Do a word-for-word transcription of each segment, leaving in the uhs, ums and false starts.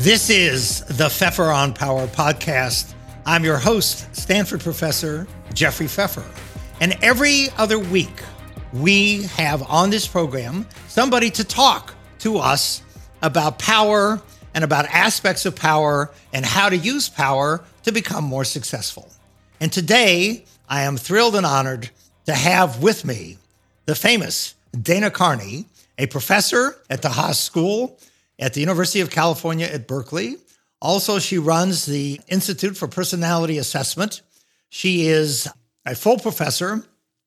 This is the Pfeffer on Power podcast. I'm your host, Stanford professor Jeffrey Pfeffer. And every other week, we have on this program somebody to talk to us about power and about aspects of power and how to use power to become more successful. And today, I am thrilled and honored to have with me the famous Dana Carney, a professor at the Haas School at the University of California at Berkeley. Also, she runs the Institute for Personality Assessment. She is a full professor,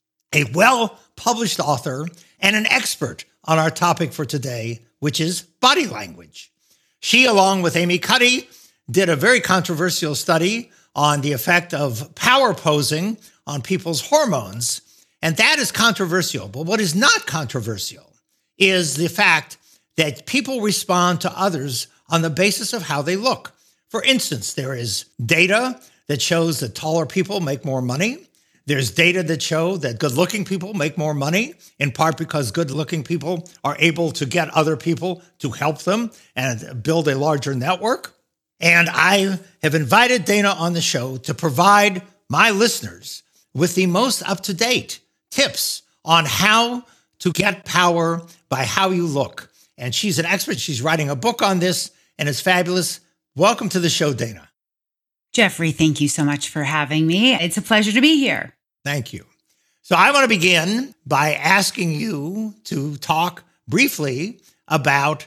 a well-published author, and an expert on our topic for today, which is body language. She, along with Amy Cuddy, did a very controversial study on the effect of power posing on people's hormones, and that is controversial. But what is not controversial is the fact that people respond to others on the basis of how they look. For instance, there is data that shows that taller people make more money. There's data that show that good-looking people make more money, in part because good-looking people are able to get other people to help them and build a larger network. And I have invited Dana on the show to provide my listeners with the most up-to-date tips on how to get power by how you look. And she's an expert. She's writing a book on this, and it's fabulous. Welcome to the show, Dana. Jeffrey, thank you so much for having me. It's a pleasure to be here. Thank you. So I want to begin by asking you to talk briefly about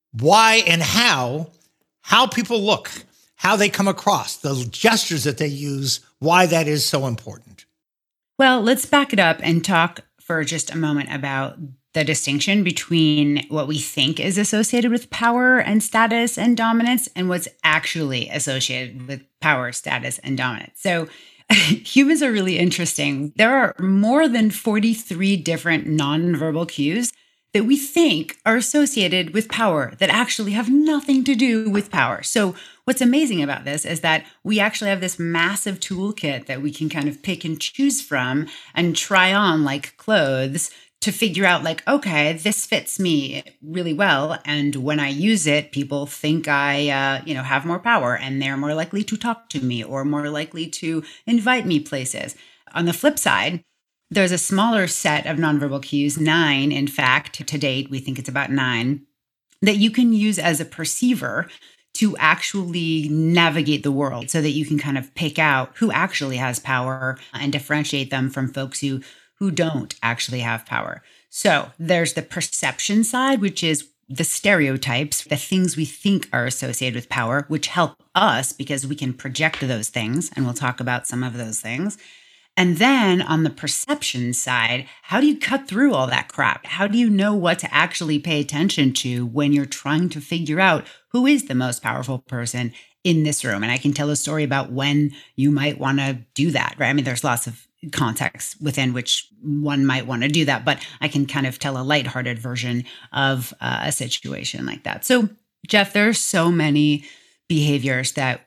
why and how, how people look, how they come across, the gestures that they use, why that is so important. Well, let's back it up and talk for just a moment about the distinction between what we think is associated with power and status and dominance and what's actually associated with power, status, and dominance. So humans are really interesting. There are more than forty-three different nonverbal cues that we think are associated with power that actually have nothing to do with power. So what's amazing about this is that we actually have this massive toolkit that we can kind of pick and choose from and try on like clothes to figure out like, okay, this fits me really well. And when I use it, people think I, uh, you know, have more power and they're more likely to talk to me or more likely to invite me places. On the flip side, there's a smaller set of nonverbal cues, nine, in fact, to date, we think it's about nine, that you can use as a perceiver to actually navigate the world so that you can kind of pick out who actually has power and differentiate them from folks who who don't actually have power. So there's the perception side, which is the stereotypes, the things we think are associated with power, which help us because we can project those things. And we'll talk about some of those things. And then on the perception side, how do you cut through all that crap? How do you know what to actually pay attention to when you're trying to figure out who is the most powerful person in this room? And I can tell a story about when you might want to do that, right? I mean, there's lots of context within which one might want to do that, but I can kind of tell a lighthearted version of uh, a situation like that. So, Jeff, there are so many behaviors that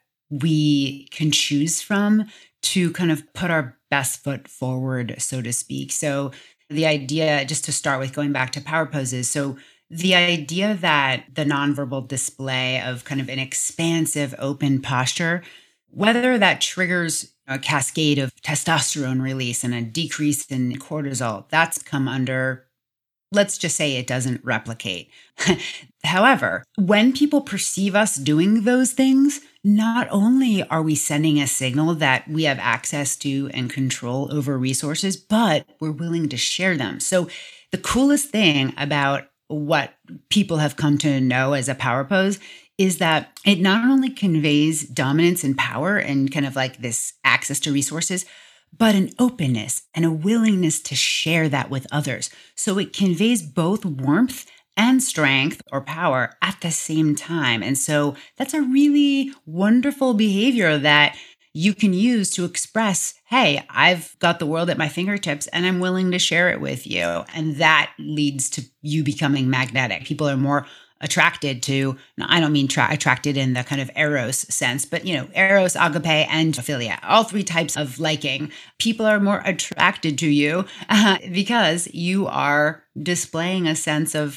we can choose from to kind of put our best foot forward, so to speak. So the idea, just to start with going back to power poses, so the idea that the nonverbal display of kind of an expansive, open posture, whether that triggers a cascade of testosterone release and a decrease in cortisol, that's come under, let's just say it doesn't replicate. However, when people perceive us doing those things, not only are we sending a signal that we have access to and control over resources, but we're willing to share them. So the coolest thing about what people have come to know as a power pose is that it not only conveys dominance and power and kind of like this access to resources, but an openness and a willingness to share that with others. So it conveys both warmth and strength or power at the same time. And so that's a really wonderful behavior that you can use to express, hey, I've got the world at my fingertips and I'm willing to share it with you. And that leads to you becoming magnetic. People are more attracted to, no, I don't mean tra- attracted in the kind of eros sense, but, you know, eros, agape, and philia, all three types of liking. People are more attracted to you uh, because you are displaying a sense of,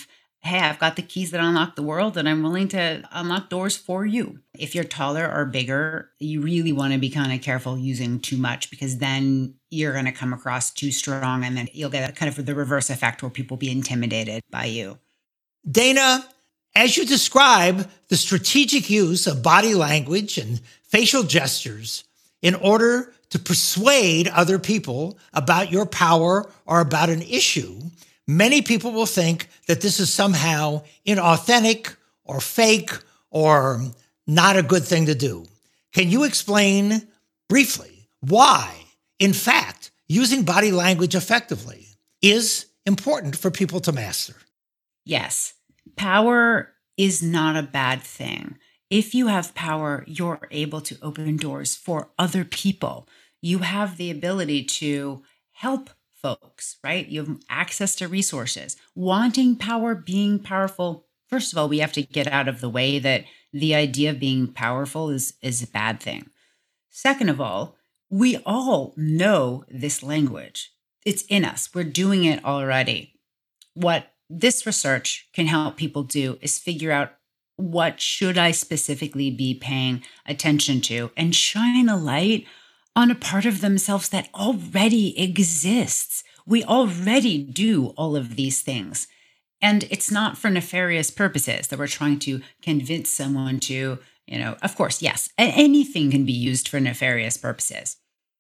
hey, I've got the keys that unlock the world and I'm willing to unlock doors for you. If you're taller or bigger, you really want to be kind of careful using too much, because then you're going to come across too strong and then you'll get kind of the reverse effect where people be intimidated by you. Dana, as you describe the strategic use of body language and facial gestures in order to persuade other people about your power or about an issue, many people will think that this is somehow inauthentic or fake or not a good thing to do. Can you explain briefly why, in fact, using body language effectively is important for people to master? Yes, power is not a bad thing. If you have power, you're able to open doors for other people. You have the ability to help folks, right? You have access to resources. Wanting power, being powerful, first of all, we have to get out of the way that the idea of being powerful is, is a bad thing. Second of all, we all know this language. It's in us. We're doing it already. What this research can help people do is figure out, what should I specifically be paying attention to, and shine a light on a part of themselves that already exists. We already do all of these things. And it's not for nefarious purposes that we're trying to convince someone to, you know, of course, yes, anything can be used for nefarious purposes.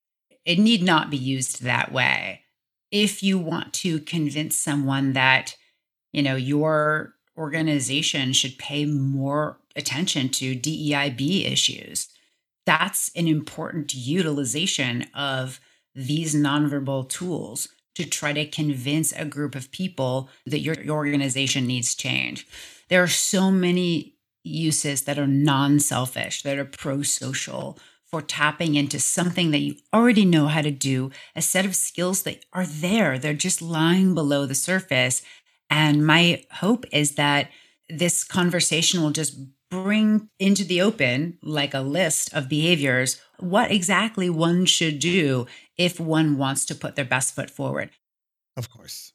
It need not be used that way. If you want to convince someone that, you know, your organization should pay more attention to D E I B issues, that's an important utilization of these nonverbal tools to try to convince a group of people that your, your organization needs change. There are so many uses that are non-selfish, that are pro-social, for tapping into something that you already know how to do, a set of skills that are there. They're just lying below the surface. And my hope is that this conversation will just bring into the open, like a list of behaviors, what exactly one should do if one wants to put their best foot forward. Of course.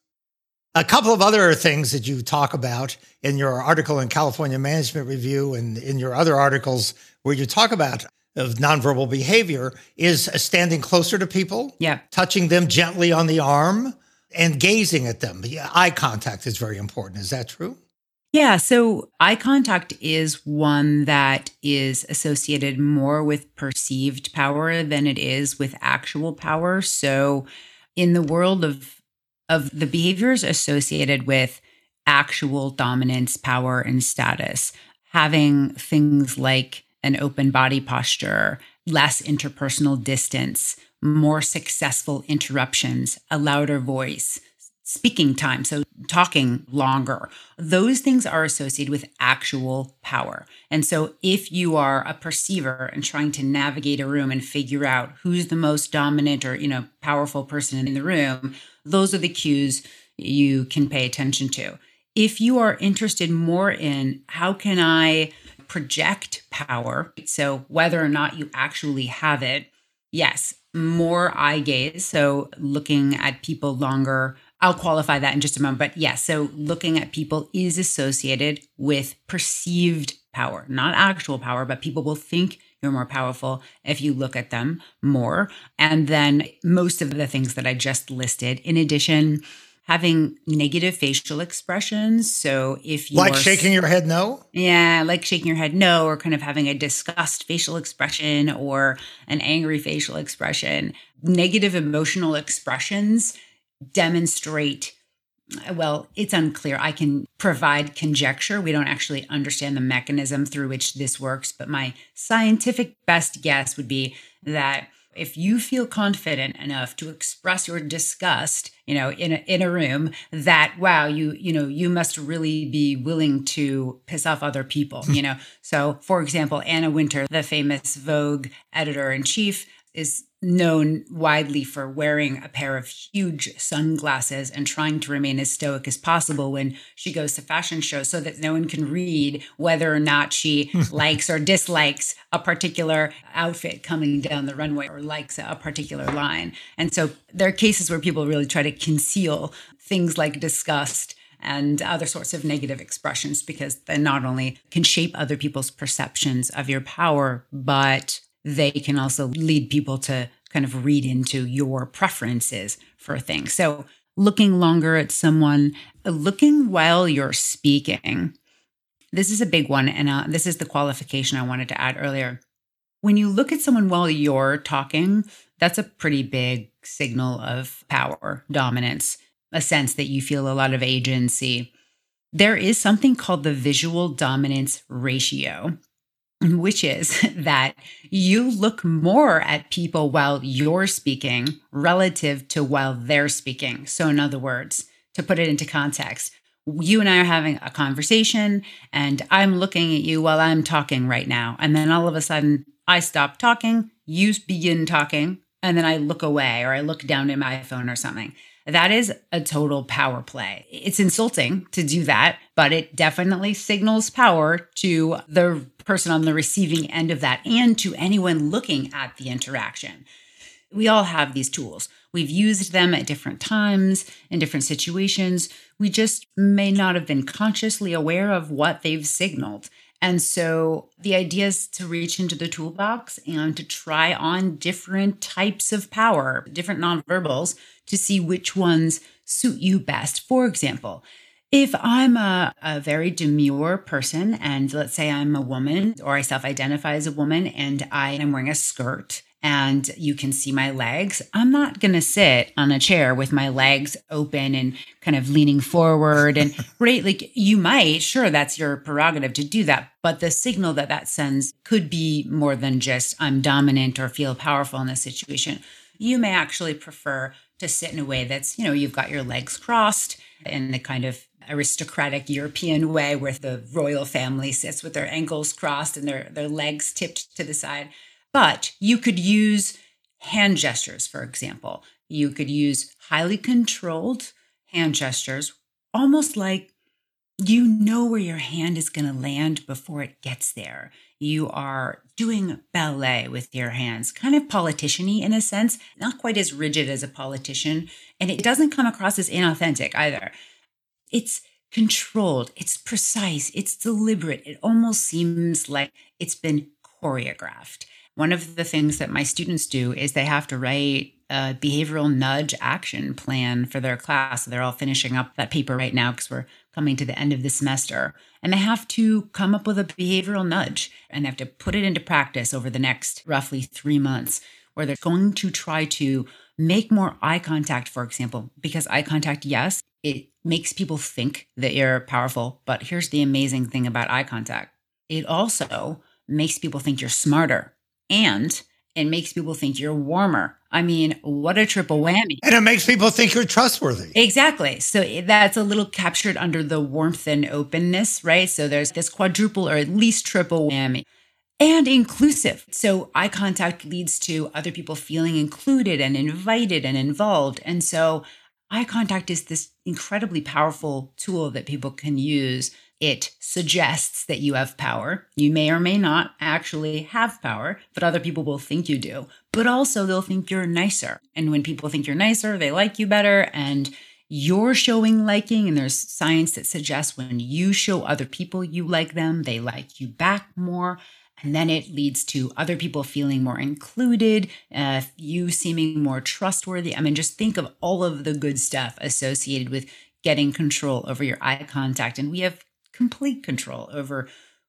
A couple of other things that you talk about in your article in California Management Review and in your other articles where you talk about of nonverbal behavior is standing closer to people, yeah, touching them gently on the arm, and gazing at them. Yeah, eye contact is very important. Is that true? Yeah. So eye contact is one that is associated more with perceived power than it is with actual power. So in the world of, of the behaviors associated with actual dominance, power, and status, having things like an open body posture, less interpersonal distance, more successful interruptions, a louder voice, speaking time, so talking longer. Those things are associated with actual power. And so if you are a perceiver and trying to navigate a room and figure out who's the most dominant or, you know, powerful person in the room, those are the cues you can pay attention to. If you are interested more in how can I project power, so whether or not you actually have it, yes, more eye gaze. So looking at people longer, I'll qualify that in just a moment. But yes, yeah, so looking at people is associated with perceived power, not actual power, but people will think you're more powerful if you look at them more. And then most of the things that I just listed, in addition, having negative facial expressions. So if you like shaking your head no? Yeah, like shaking your head no, or kind of having a disgust facial expression or an angry facial expression. Negative emotional expressions demonstrate, well, it's unclear. I can provide conjecture. We don't actually understand the mechanism through which this works, but my scientific best guess would be that if you feel confident enough to express your disgust, you know, in a, in a room, that, wow, you, you know, you must really be willing to piss off other people, you know? So for example, Anna Wintour, the famous Vogue editor-in-chief, is known widely for wearing a pair of huge sunglasses and trying to remain as stoic as possible when she goes to fashion shows so that no one can read whether or not she likes or dislikes a particular outfit coming down the runway or likes a particular line. And so there are cases where people really try to conceal things like disgust and other sorts of negative expressions, because they not only can shape other people's perceptions of your power, but they can also lead people to kind of read into your preferences for things. So looking longer at someone, looking while you're speaking. This is a big one. And uh, this is the qualification I wanted to add earlier. When you look at someone while you're talking, that's a pretty big signal of power, dominance, a sense that you feel a lot of agency. There is something called the visual dominance ratio, which is that you look more at people while you're speaking relative to while they're speaking. So in other words, to put it into context, you and I are having a conversation and I'm looking at you while I'm talking right now. And then all of a sudden I stop talking, you begin talking, and then I look away or I look down at my phone or something. That is a total power play. It's insulting to do that, but it definitely signals power to the person on the receiving end of that and to anyone looking at the interaction. We all have these tools. We've used them at different times, in different situations. We just may not have been consciously aware of what they've signaled. And so the idea is to reach into the toolbox and to try on different types of power, different nonverbals, to see which ones suit you best. For example, if I'm a, a very demure person, and let's say I'm a woman or I self-identify as a woman and I am wearing a skirt and you can see my legs, I'm not going to sit on a chair with my legs open and kind of leaning forward. And right, like you might, sure, that's your prerogative to do that. But the signal that that sends could be more than just I'm dominant or feel powerful in this situation. You may actually prefer to sit in a way that's, you know, you've got your legs crossed in the kind of aristocratic European way where the royal family sits with their ankles crossed and their, their legs tipped to the side. But you could use hand gestures, for example. You could use highly controlled hand gestures, almost like you know where your hand is going to land before it gets there. You are doing ballet with your hands, kind of politician-y in a sense, not quite as rigid as a politician. And it doesn't come across as inauthentic either. It's controlled, it's precise, it's deliberate. It almost seems like it's been choreographed. One of the things that my students do is they have to write a behavioral nudge action plan for their class. They're all finishing up that paper right now because we're coming to the end of the semester. And they have to come up with a behavioral nudge and they have to put it into practice over the next roughly three months where they're going to try to make more eye contact, for example, because eye contact, yes, it makes people think that you're powerful. But here's the amazing thing about eye contact. It also makes people think you're smarter. And it makes people think you're warmer. I mean, what a triple whammy. And it makes people think you're trustworthy. Exactly. So that's a little captured under the warmth and openness, right? So there's this quadruple or at least triple whammy. And inclusive. So eye contact leads to other people feeling included and invited and involved. And so eye contact is this incredibly powerful tool that people can use. It suggests that you have power. You may or may not actually have power, but other people will think you do. But also they'll think you're nicer. And when people think you're nicer, they like you better. And you're showing liking. And there's science that suggests when you show other people you like them, they like you back more. And then it leads to other people feeling more included, uh, you seeming more trustworthy. I mean, just think of all of the good stuff associated with getting control over your eye contact. And we have complete control over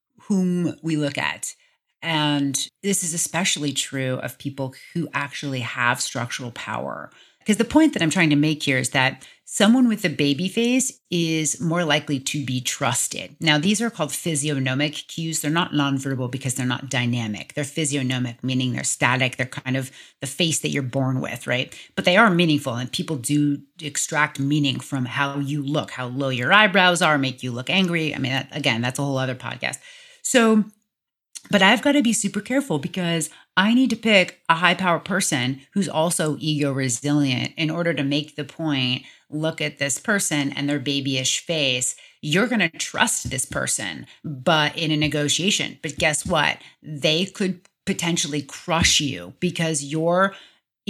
whom we look at. And this is especially true of people who actually have structural power. Because the point that I'm trying to make here is that someone with a baby face is more likely to be trusted. Now, these are called physiognomic cues. They're not nonverbal because they're not dynamic. They're physiognomic, meaning they're static. They're kind of the face that you're born with, right? But they are meaningful, and people do extract meaning from how you look, how low your eyebrows are, make you look angry. I mean, that, again, that's a whole other podcast. So, but I've got to be super careful because I need to pick a high power person who's also ego resilient in order to make the point, look at this person and their babyish face. You're going to trust this person, but in a negotiation. But guess what? They could potentially crush you because you're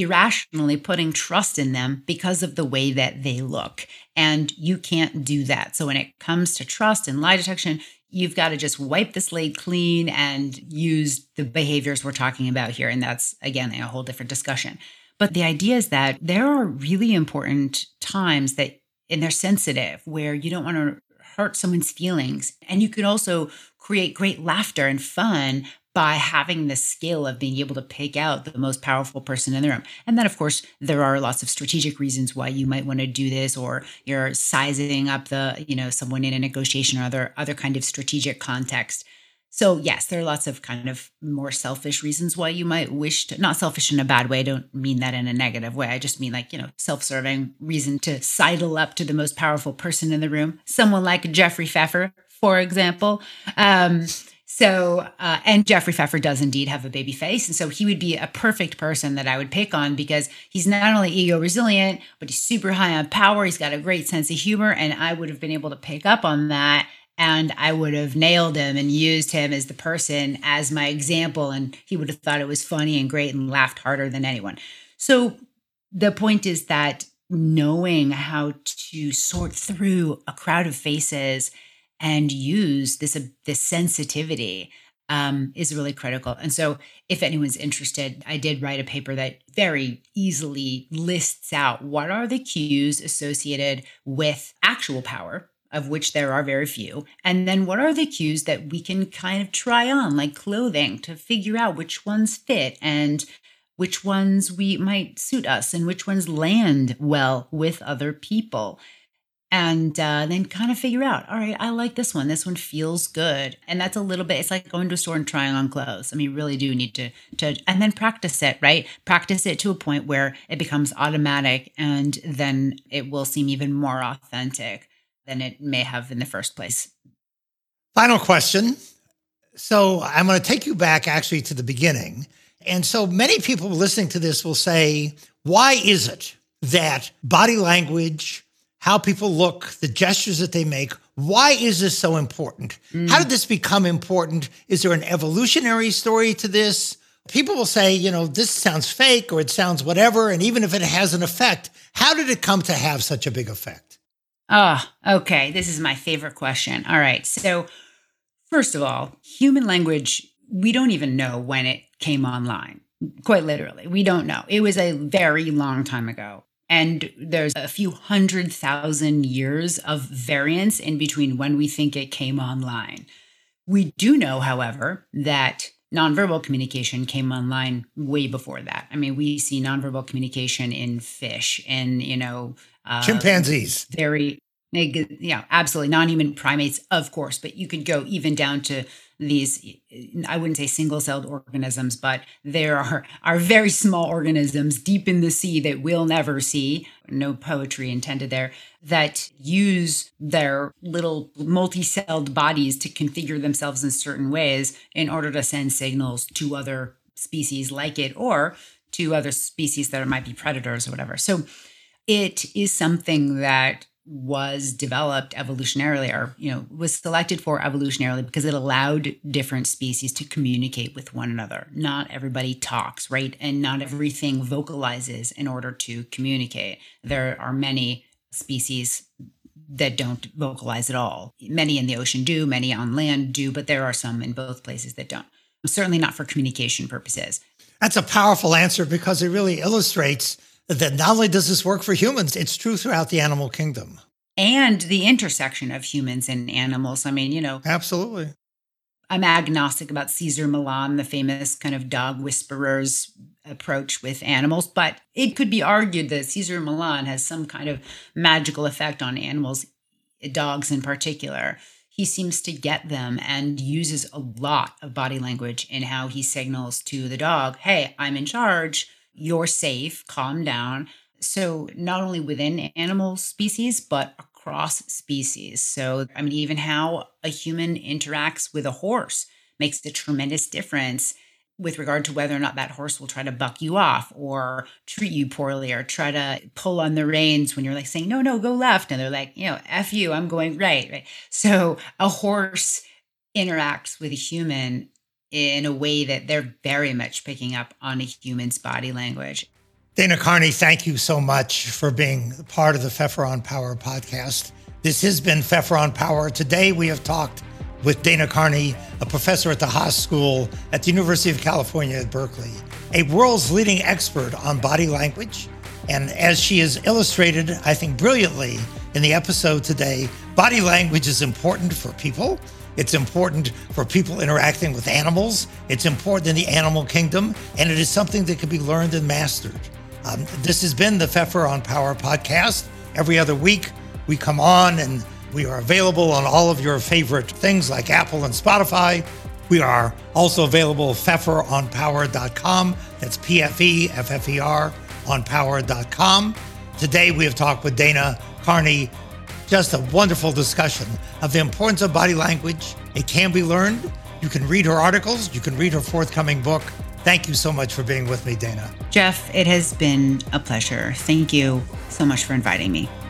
irrationally putting trust in them because of the way that they look. And you can't do that. So when it comes to trust and lie detection, you've got to just wipe the slate clean and use the behaviors we're talking about here. And that's, again, a whole different discussion. But the idea is that there are really important times that, and they're sensitive, where you don't want to hurt someone's feelings. And you can also create great laughter and fun by having the skill of being able to pick out the most powerful person in the room. And then, of course, there are lots of strategic reasons why you might want to do this, or you're sizing up the, you know, someone in a negotiation or other, other kind of strategic context. So yes, there are lots of kind of more selfish reasons why you might wish to, not selfish in a bad way, I don't mean that in a negative way. I just mean like, you know, self-serving reason to sidle up to the most powerful person in the room. Someone like Jeffrey Pfeffer, for example. Um, So, uh, and Jeffrey Pfeffer does indeed have a baby face. And so he would be a perfect person that I would pick on, because he's not only ego resilient, but he's super high on power. He's got a great sense of humor. And I would have been able to pick up on that. And I would have nailed him and used him as the person as my example. And he would have thought it was funny and great and laughed harder than anyone. So the point is that knowing how to sort through a crowd of faces and use this, uh, this sensitivity um, is really critical. And so if anyone's interested, I did write a paper that very easily lists out what are the cues associated with actual power, of which there are very few, and then what are the cues that we can kind of try on, like clothing, to figure out which ones fit and which ones we might suit us and which ones land well with other people. And uh, then kind of figure out, all right, I like this one. This one feels good. And that's a little bit, it's like going to a store and trying on clothes. I mean, you really do need to, to, and then practice it, right? Practice it to a point where it becomes automatic, and then it will seem even more authentic than it may have in the first place. Final question. So I'm going to take you back actually to the beginning. And so many people listening to this will say, why is it that body language, how people look, the gestures that they make, why is this so important? Mm. How did this become important? Is there an evolutionary story to this? People will say, you know, this sounds fake or it sounds whatever. And even if it has an effect, how did it come to have such a big effect? Oh, okay. This is my favorite question. All right. So first of all, human language, we don't even know when it came online. Quite literally, we don't know. It was a very long time ago. And there's a few hundred thousand years of variance in between when we think it came online. We do know, however, that nonverbal communication came online way before that. I mean, we see nonverbal communication in fish and, you know, uh, chimpanzees. Very, yeah, absolutely. Non-human primates, of course, but you could go even down to these, I wouldn't say single-celled organisms, but there are, are very small organisms deep in the sea that we'll never see, no poetry intended there, that use their little multi-celled bodies to configure themselves in certain ways in order to send signals to other species like it, or to other species that might be predators or whatever. So it is something that was developed evolutionarily, or, you know, was selected for evolutionarily because it allowed different species to communicate with one another. Not everybody talks, right? And not everything vocalizes in order to communicate. There are many species that don't vocalize at all. Many in the ocean do, many on land do, but there are some in both places that don't. Certainly not for communication purposes. That's a powerful answer, because it really illustrates that not only does this work for humans, it's true throughout the animal kingdom. And the intersection of humans and animals. I mean, you know. Absolutely. I'm agnostic about Cesar Millan, the famous kind of dog whisperer's approach with animals, but it could be argued that Cesar Millan has some kind of magical effect on animals, dogs in particular. He seems to get them and uses a lot of body language in how he signals to the dog, hey, I'm in charge. You're safe, calm down. So not only within animal species, but across species. So, I mean, even how a human interacts with a horse makes a tremendous difference with regard to whether or not that horse will try to buck you off or treat you poorly or try to pull on the reins when you're like saying, no, no, go left. And they're like, you know, F you, I'm going right. Right. So a horse interacts with a human in a way that they're very much picking up on a human's body language. Dana Carney, thank you so much for being part of the Pfeffer on Power podcast. This has been Pfeffer on Power. Today we have talked with Dana Carney, a professor at the Haas School at the University of California at Berkeley, a world's leading expert on body language. And as she has illustrated, I think brilliantly in the episode today, body language is important for people. It's important for people interacting with animals. It's important in the animal kingdom, and it is something that can be learned and mastered. Um, this has been the Pfeffer on Power podcast. Every other week, we come on and we are available on all of your favorite things like Apple and Spotify. We are also available at pfeffer on power dot com. That's P F E F F E R on power dot com. Today, we have talked with Dana Carney. Just a wonderful discussion of the importance of body language. It can be learned. You can read her articles. You can read her forthcoming book. Thank you so much for being with me, Dana. Jeff, it has been a pleasure. Thank you so much for inviting me.